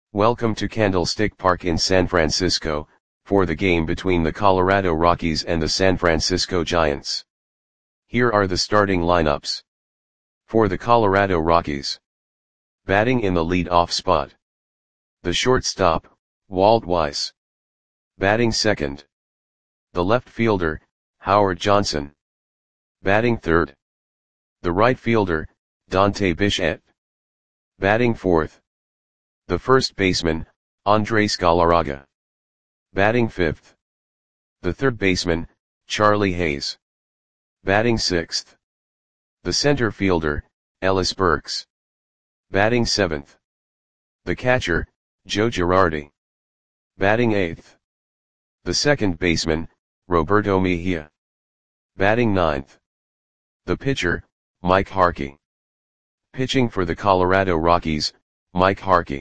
Welcome to Candlestick Park in San Francisco, for the game between the Colorado Rockies and the San Francisco Giants. Here are the starting lineups. For the Colorado Rockies. Batting in the lead-off spot. The shortstop, Walt Weiss. Batting second. The left fielder, Howard Johnson. Batting third. The right fielder, Dante Bichette. Batting fourth. The first baseman, Andres Galarraga. Batting fifth. The third baseman, Charlie Hayes. Batting sixth. The center fielder, Ellis Burks. Batting seventh. The catcher, Joe Girardi. Batting eighth. The second baseman, Roberto Mejia. Batting ninth. The pitcher, Mike Harkey. Pitching for the Colorado Rockies, Mike Harkey.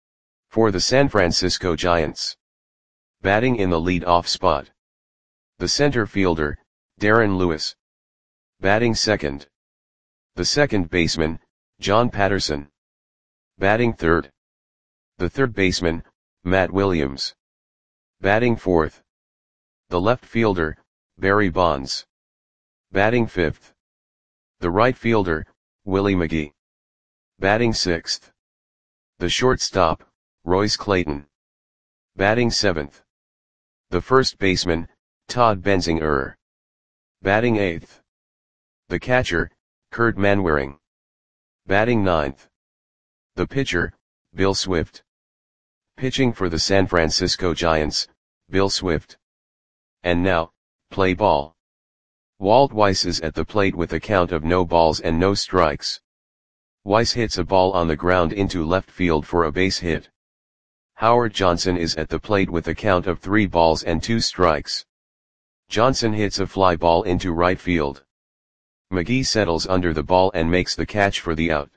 For the San Francisco Giants. Batting in the lead-off spot. The center fielder, Darren Lewis. Batting second. The second baseman, John Patterson. Batting third. The third baseman, Matt Williams. Batting fourth. The left fielder, Barry Bonds. Batting fifth. The right fielder, Willie McGee. Batting sixth. The shortstop, Royce Clayton. Batting seventh. The first baseman, Todd Benzinger. Batting eighth. The catcher, Kurt Manwaring. Batting ninth. The pitcher, Bill Swift. Pitching for the San Francisco Giants, Bill Swift. And now, play ball. Walt Weiss is at the plate with a count of no balls and no strikes. Weiss hits a ball on the ground into left field for a base hit. Howard Johnson is at the plate with a count of 3 balls and 2 strikes. Johnson hits a fly ball into right field. McGee settles under the ball and makes the catch for the out.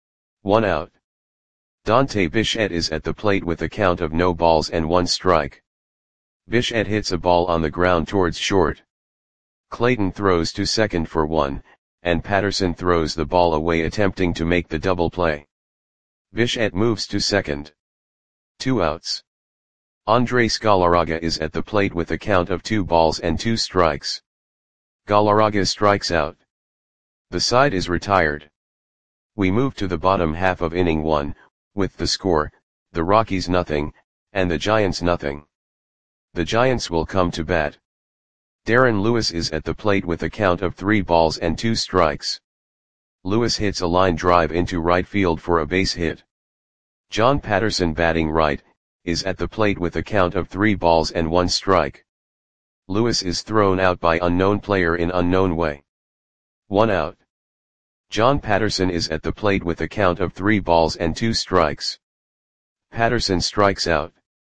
1 out. Dante Bichette is at the plate with a count of no balls and 1 strike. Bichette hits a ball on the ground towards short. Clayton throws to second for 1, and Patterson throws the ball away attempting to make the double play. Bichette moves to second. 2 outs. Andres Galarraga is at the plate with a count of 2 balls and 2 strikes. Galarraga strikes out. The side is retired. We move to the bottom half of inning 1, with the score, the Rockies nothing, and the Giants nothing. The Giants will come to bat. Darren Lewis is at the plate with a count of 3 balls and 2 strikes. Lewis hits a line drive into right field for a base hit. John Patterson, batting right, is at the plate with a count of 3 balls and 1 strike. Lewis is thrown out by unknown player in unknown way. 1 out. John Patterson is at the plate with a count of 3 balls and 2 strikes. Patterson strikes out.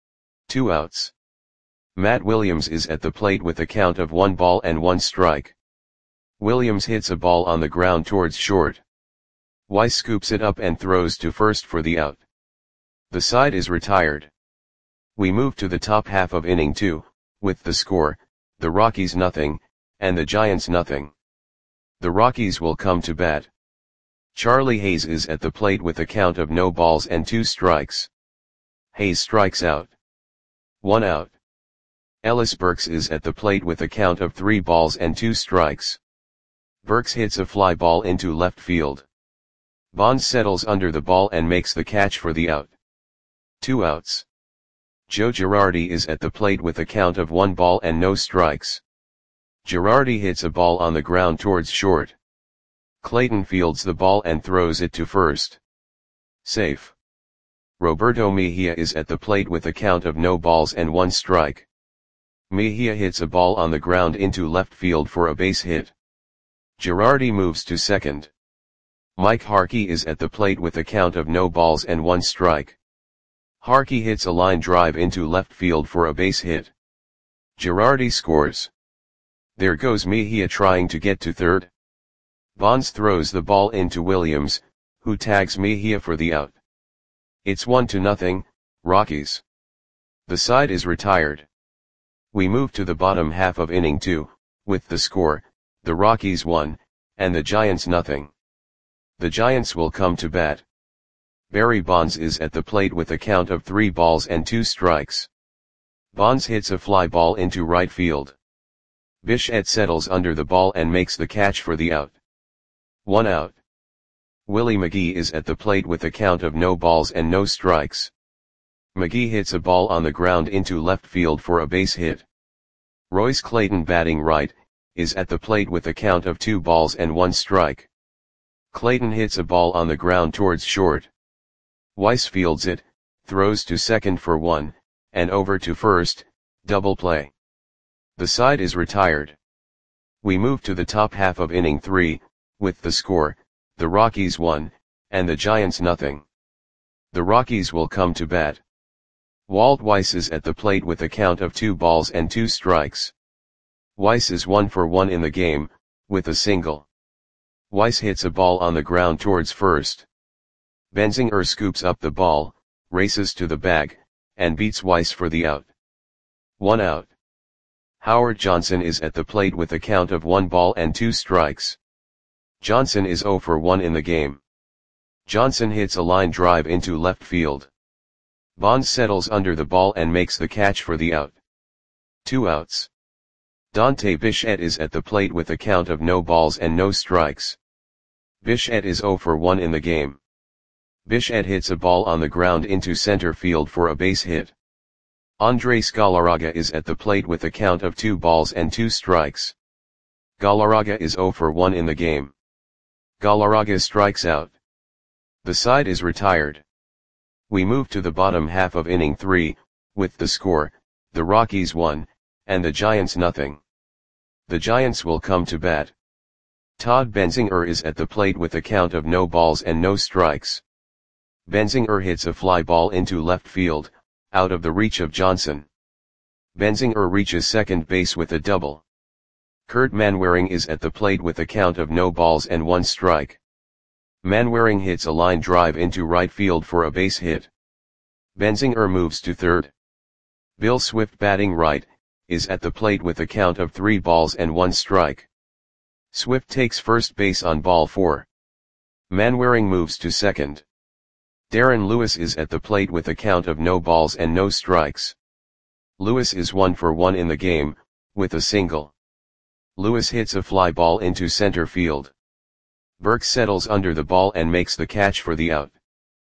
2 outs. Matt Williams is at the plate with a count of 1 ball and 1 strike. Williams hits a ball on the ground towards short. Weiss scoops it up and throws to first for the out. The side is retired. We move to the top half of inning 2, with the score, the Rockies nothing, and the Giants nothing. The Rockies will come to bat. Charlie Hayes is at the plate with a count of no balls and 2 strikes. Hayes strikes out. 1 out. Ellis Burks is at the plate with a count of 3 balls and 2 strikes. Burks hits a fly ball into left field. Bonds settles under the ball and makes the catch for the out. 2 outs. Joe Girardi is at the plate with a count of 1 ball and no strikes. Girardi hits a ball on the ground towards short. Clayton fields the ball and throws it to first. Safe. Roberto Mejia is at the plate with a count of no balls and 1 strike. Mejia hits a ball on the ground into left field for a base hit. Girardi moves to second. Mike Harkey is at the plate with a count of no balls and 1 strike. Harkey hits a line drive into left field for a base hit. Girardi scores. There goes Mejia trying to get to third. Bonds throws the ball into Williams, who tags Mejia for the out. It's 1-0, Rockies. The side is retired. We move to the bottom half of inning 2, with the score, the Rockies 1, and the Giants nothing. The Giants will come to bat. Barry Bonds is at the plate with a count of 3 balls and 2 strikes. Bonds hits a fly ball into right field. Bichette settles under the ball and makes the catch for the out. 1 out. Willie McGee is at the plate with a count of no balls and no strikes. McGee hits a ball on the ground into left field for a base hit. Royce Clayton, batting right, is at the plate with a count of 2 balls and 1 strike. Clayton hits a ball on the ground towards short. Weiss fields it, throws to second for 1, and over to first, double play. The side is retired. We move to the top half of inning 3, with the score, the Rockies 1, and the Giants nothing. The Rockies will come to bat. Walt Weiss is at the plate with a count of 2 balls and 2 strikes. Weiss is 1 for 1 in the game, with a single. Weiss hits a ball on the ground towards first. Benzinger scoops up the ball, races to the bag, and beats Weiss for the out. 1 out. Howard Johnson is at the plate with a count of 1 ball and 2 strikes. Johnson is 0 for 1 in the game. Johnson hits a line drive into left field. Bonds settles under the ball and makes the catch for the out. 2 outs. Dante Bichette is at the plate with a count of no balls and no strikes. Bichette is 0 for 1 in the game. Bichette hits a ball on the ground into center field for a base hit. Andres Galarraga is at the plate with a count of 2 balls and 2 strikes. Galarraga is 0 for 1 in the game. Galarraga strikes out. The side is retired. We move to the bottom half of inning 3, with the score, the Rockies 1, and the Giants nothing. The Giants will come to bat. Todd Benzinger is at the plate with a count of no balls and no strikes. Benzinger hits a fly ball into left field, out of the reach of Johnson. Benzinger reaches second base with a double. Kurt Manwaring is at the plate with a count of no balls and 1 strike. Manwaring hits a line drive into right field for a base hit. Benzinger moves to third. Bill Swift, batting right, is at the plate with a count of 3 balls and 1 strike. Swift takes first base on ball 4. Manwaring moves to second. Darren Lewis is at the plate with a count of no balls and no strikes. Lewis is 1 for 1 in the game, with a single. Lewis hits a fly ball into center field. Burke settles under the ball and makes the catch for the out.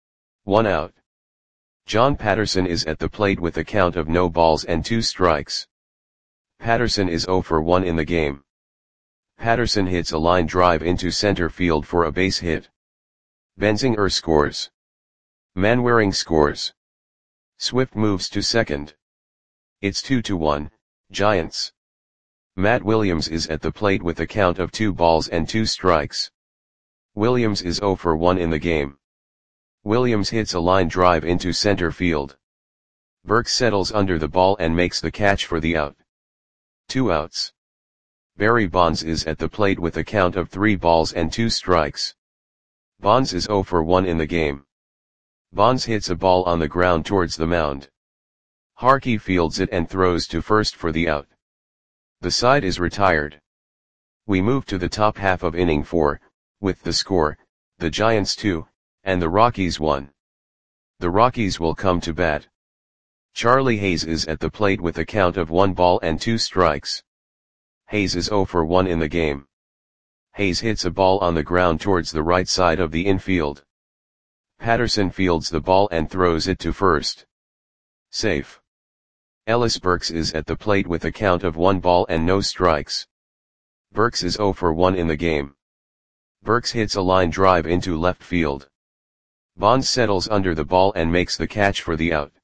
1 out. John Patterson is at the plate with a count of no balls and 2 strikes. Patterson is 0 for 1 in the game. Patterson hits a line drive into center field for a base hit. Benzinger scores. Manwaring scores. Swift moves to second. It's 2-1, Giants. Matt Williams is at the plate with a count of 2 balls and 2 strikes. Williams is 0 for 1 in the game. Williams hits a line drive into center field. Burke settles under the ball and makes the catch for the out. 2 outs. Barry Bonds is at the plate with a count of 3 balls and 2 strikes. Bonds is 0 for 1 in the game. Bonds hits a ball on the ground towards the mound. Harkey fields it and throws to first for the out. The side is retired. We move to the top half of inning 4, with the score, the Giants 2, and the Rockies 1. The Rockies will come to bat. Charlie Hayes is at the plate with a count of 1 ball and 2 strikes. Hayes is 0 for 1 in the game. Hayes hits a ball on the ground towards the right side of the infield. Patterson fields the ball and throws it to first. Safe. Ellis Burks is at the plate with a count of 1 ball and no strikes. Burks is 0 for 1 in the game. Burks hits a line drive into left field. Bonds settles under the ball and makes the catch for the out.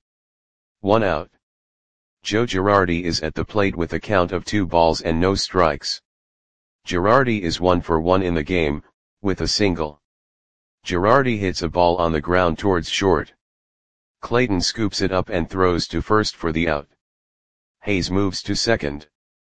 1 out. Joe Girardi is at the plate with a count of 2 balls and no strikes. Girardi is 1 for 1 in the game, with a single. Girardi hits a ball on the ground towards short. Clayton scoops it up and throws to first for the out. Hayes moves to second.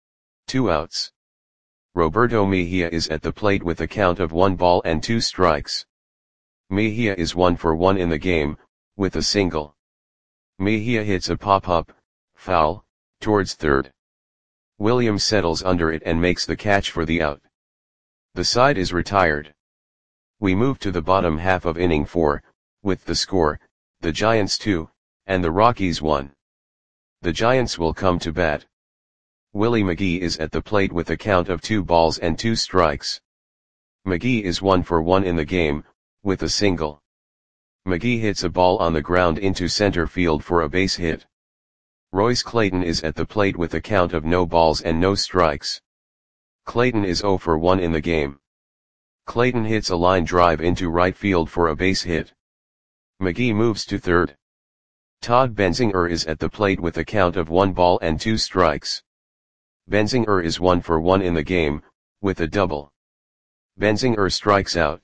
2 outs. Roberto Mejia is at the plate with a count of 1 ball and 2 strikes. Mejia is 1 for 1 in the game, with a single. Mejia hits a pop-up, foul, towards third. Williams settles under it and makes the catch for the out. The side is retired. We move to the bottom half of inning 4, with the score, the Giants 2, and the Rockies 1. The Giants will come to bat. Willie McGee is at the plate with a count of 2 balls and 2 strikes. McGee is 1 for 1 in the game, with a single. McGee hits a ball on the ground into center field for a base hit. Royce Clayton is at the plate with a count of no balls and no strikes. Clayton is 0 for 1 in the game. Clayton hits a line drive into right field for a base hit. McGee moves to third. Todd Benzinger is at the plate with a count of 1 ball and 2 strikes. Benzinger is 1 for 1 in the game, with a double. Benzinger strikes out.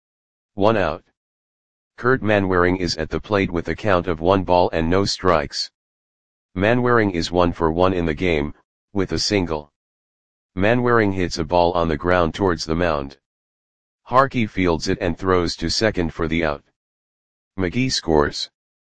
1 out. Kurt Manwaring is at the plate with a count of 1 ball and no strikes. Manwaring is 1 for 1 in the game, with a single. Manwaring hits a ball on the ground towards the mound. Harkey fields it and throws to second for the out. McGee scores.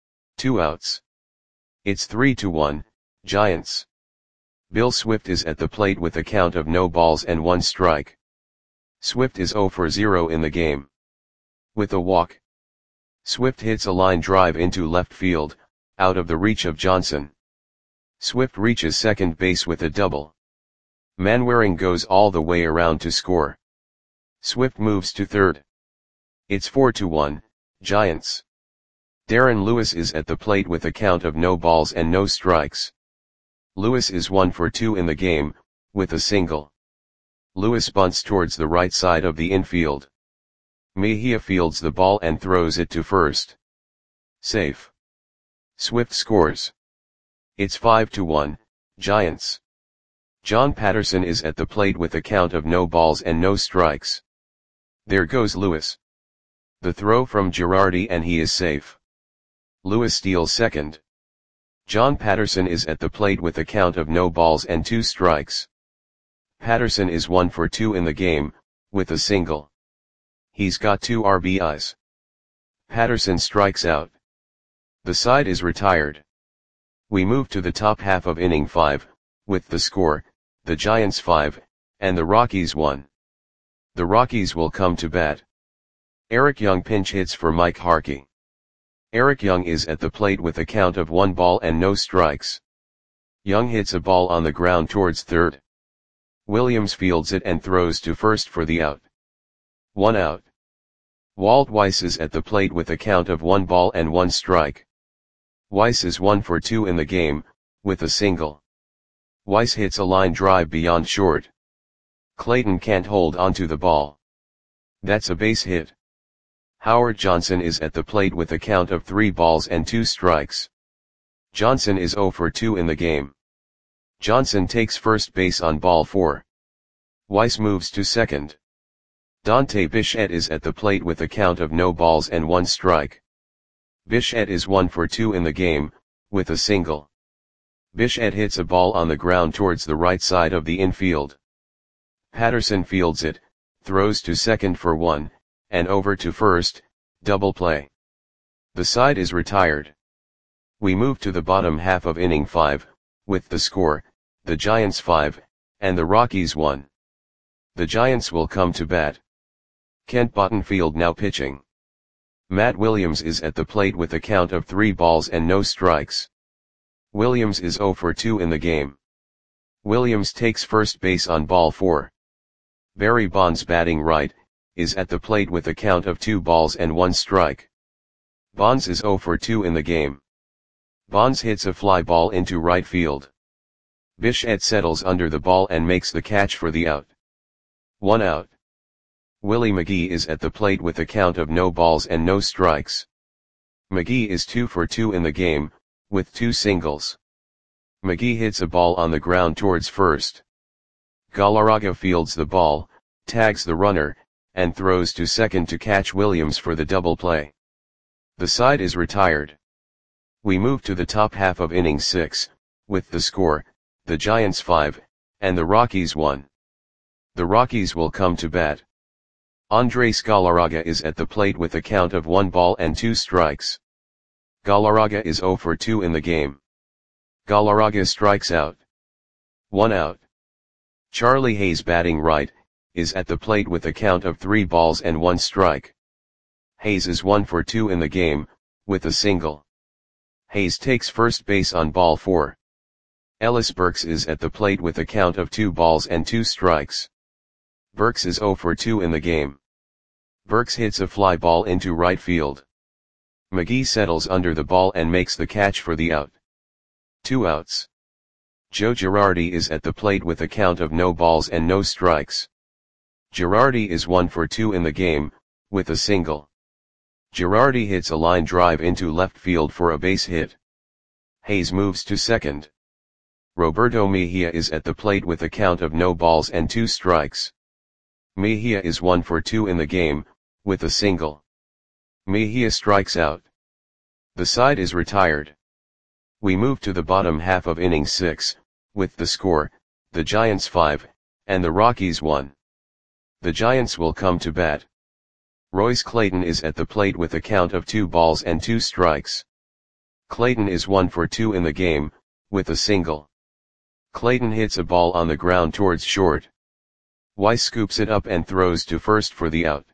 2 outs. It's 3-1, Giants. Bill Swift is at the plate with a count of no balls and 1 strike. Swift is 0 for 0 in the game. With a walk. Swift hits a line drive into left field, out of the reach of Johnson. Swift reaches second base with a double. Manwaring goes all the way around to score. Swift moves to third. It's 4-1, Giants. Darren Lewis is at the plate with a count of no balls and no strikes. Lewis is 1 for 2 in the game, with a single. Lewis bunts towards the right side of the infield. Mejia fields the ball and throws it to first. Safe. Swift scores. It's 5-1, Giants. John Patterson is at the plate with a count of no balls and no strikes. There goes Lewis. The throw from Girardi and he is safe. Lewis steals second. John Patterson is at the plate with a count of no balls and 2 strikes. Patterson is 1 for 2 in the game, with a single. He's got 2 RBIs. Patterson strikes out. The side is retired. We move to the top half of inning 5, with the score, the Giants 5, and the Rockies 1. The Rockies will come to bat. Eric Young pinch hits for Mike Harkey. Eric Young is at the plate with a count of 1 ball and no strikes. Young hits a ball on the ground towards third. Williams fields it and throws to first for the out. 1 out. Walt Weiss is at the plate with a count of 1 ball and 1 strike. Weiss is 1 for 2 in the game, with a single. Weiss hits a line drive beyond short. Clayton can't hold onto the ball. That's a base hit. Howard Johnson is at the plate with a count of 3 balls and 2 strikes. Johnson is 0 for 2 in the game. Johnson takes first base on ball 4. Weiss moves to second. Dante Bichette is at the plate with a count of no balls and 1 strike. Bichette is 1 for 2 in the game, with a single. Bichette hits a ball on the ground towards the right side of the infield. Patterson fields it, throws to second for 1, and over to first, double play. The side is retired. We move to the bottom half of inning 5, with the score, the Giants 5, and the Rockies 1. The Giants will come to bat. Kent Bottenfield now pitching. Matt Williams is at the plate with a count of 3 balls and no strikes. Williams is 0 for 2 in the game. Williams takes first base on ball 4. Barry Bonds batting right, is at the plate with a count of 2 balls and 1 strike. Bonds is 0 for 2 in the game. Bonds hits a fly ball into right field. Bichette settles under the ball and makes the catch for the out. 1 out. Willie McGee is at the plate with a count of no balls and no strikes. McGee is 2 for 2 in the game, with 2 singles. McGee hits a ball on the ground towards first. Galarraga fields the ball, tags the runner, and throws to second to catch Williams for the double play. The side is retired. We move to the top half of inning 6, with the score, the Giants 5, and the Rockies 1. The Rockies will come to bat. Andres Galarraga is at the plate with a count of 1 ball and 2 strikes. Galarraga is 0 for 2 in the game. Galarraga strikes out. 1 out. Charlie Hayes batting right, is at the plate with a count of 3 balls and 1 strike. Hayes is 1 for 2 in the game, with a single. Hayes takes first base on ball 4. Ellis Burks is at the plate with a count of 2 balls and 2 strikes. Burks is 0 for 2 in the game. Burks hits a fly ball into right field. McGee settles under the ball and makes the catch for the out. 2 outs. Joe Girardi is at the plate with a count of no balls and no strikes. Girardi is 1 for 2 in the game, with a single. Girardi hits a line drive into left field for a base hit. Hayes moves to second. Roberto Mejia is at the plate with a count of no balls and 2 strikes. Mejia is 1 for 2 in the game, with a single. Mejia strikes out. The side is retired. We move to the bottom half of inning 6, with the score, the Giants 5, and the Rockies 1. The Giants will come to bat. Royce Clayton is at the plate with a count of 2 balls and 2 strikes. Clayton is 1 for 2 in the game, with a single. Clayton hits a ball on the ground towards short. Weiss scoops it up and throws to first for the out.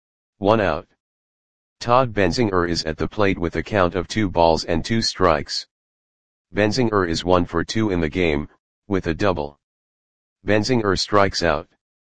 1 out. Todd Benzinger is at the plate with a count of 2 balls and 2 strikes. Benzinger is 1 for 2 in the game, with a double. Benzinger strikes out.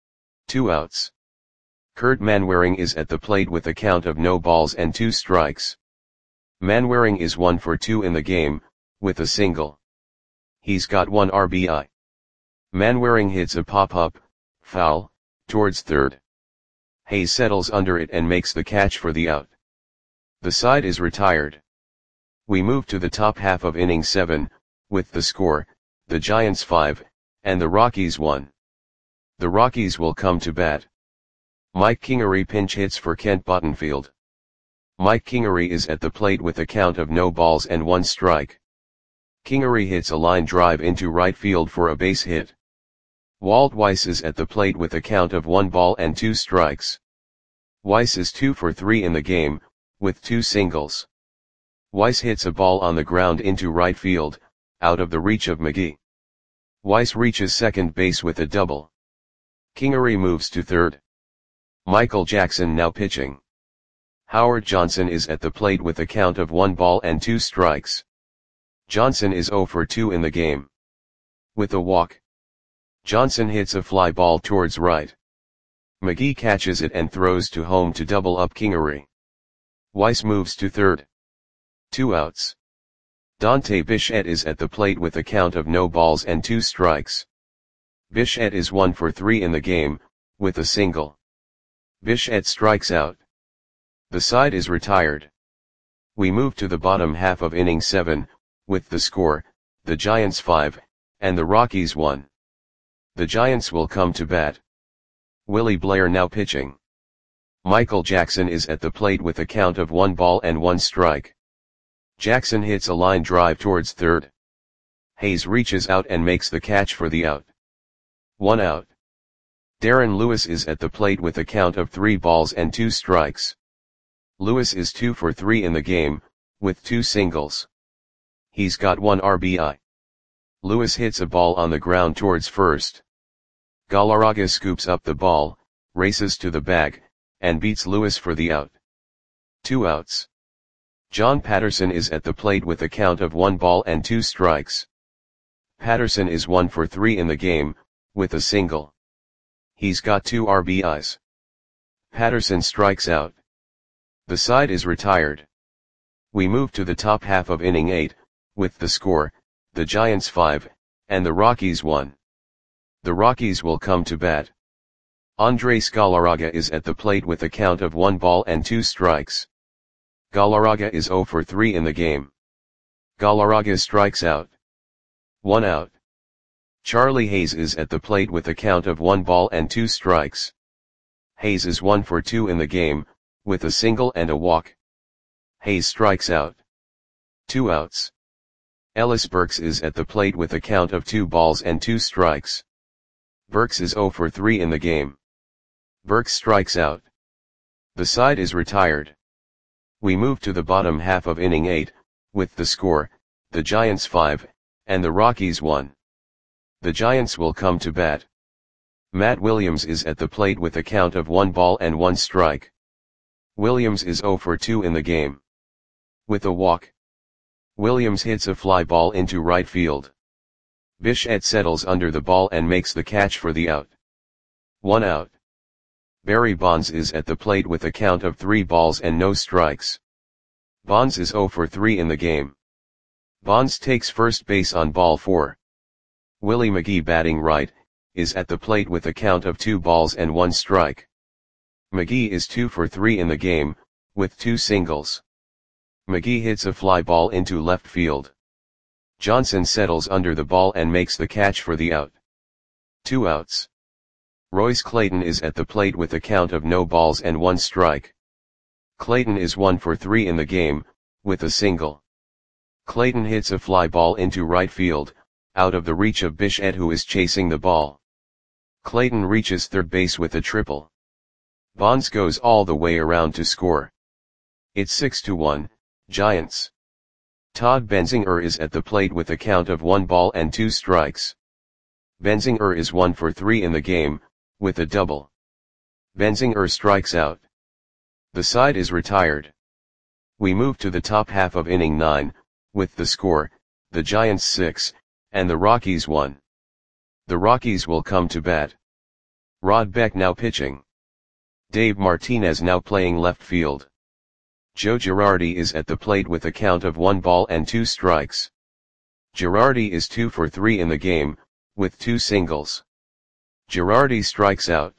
2 outs. Kurt Manwaring is at the plate with a count of no balls and 2 strikes. Manwaring is 1 for 2 in the game, with a single. He's got 1 RBI. Manwaring hits a pop-up, foul, towards third. Hayes settles under it and makes the catch for the out. The side is retired. We move to the top half of inning 7, with the score, the Giants 5, and the Rockies 1. The Rockies will come to bat. Mike Kingery pinch hits for Kent Bottenfield. Mike Kingery is at the plate with a count of no balls and 1 strike. Kingery hits a line drive into right field for a base hit. Walt Weiss is at the plate with a count of 1 ball and 2 strikes. Weiss is 2 for 3 in the game, with 2 singles. Weiss hits a ball on the ground into right field, out of the reach of McGee. Weiss reaches second base with a double. Kingery moves to third. Michael Jackson now pitching. Howard Johnson is at the plate with a count of 1 ball and 2 strikes. Johnson is 0 for 2 in the game. With a walk. Johnson hits a fly ball towards right. McGee catches it and throws to home to double up Kingery. Weiss moves to third. 2 outs. Dante Bichette is at the plate with a count of no balls and 2 strikes. Bichette is 1 for 3 in the game, with a single. Bichette strikes out. The side is retired. We move to the bottom half of inning 7, with the score, the Giants 5, and the Rockies 1. The Giants will come to bat. Willie Blair now pitching. Michael Jackson is at the plate with a count of 1 ball and 1 strike. Jackson hits a line drive towards third. Hayes reaches out and makes the catch for the out. 1 out. Darren Lewis is at the plate with a count of 3 balls and 2 strikes. Lewis is 2 for 3 in the game, with 2 singles. He's got 1 RBI. Lewis hits a ball on the ground towards first. Galarraga scoops up the ball, races to the bag, and beats Lewis for the out. 2 outs. John Patterson is at the plate with a count of 1 ball and 2 strikes. Patterson is 1 for 3 in the game, with a single. He's got 2 RBIs. Patterson strikes out. The side is retired. We move to the top half of inning 8, with the score, the Giants 5, and the Rockies 1. The Rockies will come to bat. Andres Galarraga is at the plate with a count of 1 ball and 2 strikes. Galarraga is 0 for 3 in the game. Galarraga strikes out. 1 out. Charlie Hayes is at the plate with a count of 1 ball and 2 strikes. Hayes is 1 for 2 in the game, with a single and a walk. Hayes strikes out. 2 outs. Ellis Burks is at the plate with a count of 2 balls and 2 strikes. Burks is 0 for 3 in the game. Burks strikes out. The side is retired. We move to the bottom half of inning 8, with the score, the Giants 5, and the Rockies 1. The Giants will come to bat. Matt Williams is at the plate with a count of 1 ball and 1 strike. Williams is 0 for 2 in the game. With a walk, Williams hits a fly ball into right field. Bichette settles under the ball and makes the catch for the out. 1 out. Barry Bonds is at the plate with a count of 3 balls and no strikes. Bonds is 0 for 3 in the game. Bonds takes first base on ball 4. Willie McGee, batting right, is at the plate with a count of 2 balls and 1 strike. McGee is 2 for 3 in the game, with 2 singles. McGee hits a fly ball into left field. Johnson settles under the ball and makes the catch for the out. 2 outs. Royce Clayton is at the plate with a count of no balls and 1 strike. Clayton is 1 for 3 in the game, with a single. Clayton hits a fly ball into right field, out of the reach of Bichette, who is chasing the ball. Clayton reaches third base with a triple. Bonds goes all the way around to score. It's 6-1, Giants. Todd Benzinger is at the plate with a count of 1 ball and 2 strikes. Benzinger is 1 for 3 in the game, with a double. Benzinger strikes out. The side is retired. We move to the top half of inning 9, with the score, the Giants 6, and the Rockies 1. The Rockies will come to bat. Rod Beck now pitching. Dave Martinez now playing left field. Joe Girardi is at the plate with a count of 1 ball and 2 strikes. Girardi is 2 for 3 in the game, with 2 singles. Girardi strikes out.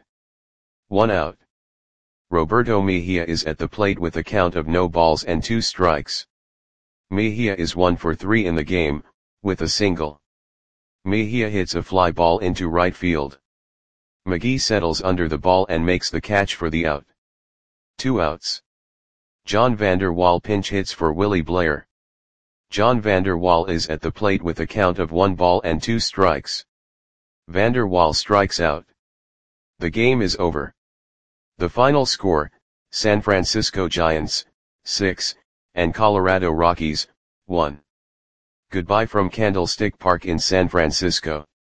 1 out. Roberto Mejia is at the plate with a count of no balls and 2 strikes. Mejia is 1 for 3 in the game, with a single. Mejia hits a fly ball into right field. McGee settles under the ball and makes the catch for the out. 2 outs. John Vander Wal pinch hits for Willie Blair. John Vander Wal is at the plate with a count of 1 ball and 2 strikes. Vander Wal strikes out. The game is over. The final score, San Francisco Giants, 6, and Colorado Rockies, 1. Goodbye from Candlestick Park in San Francisco.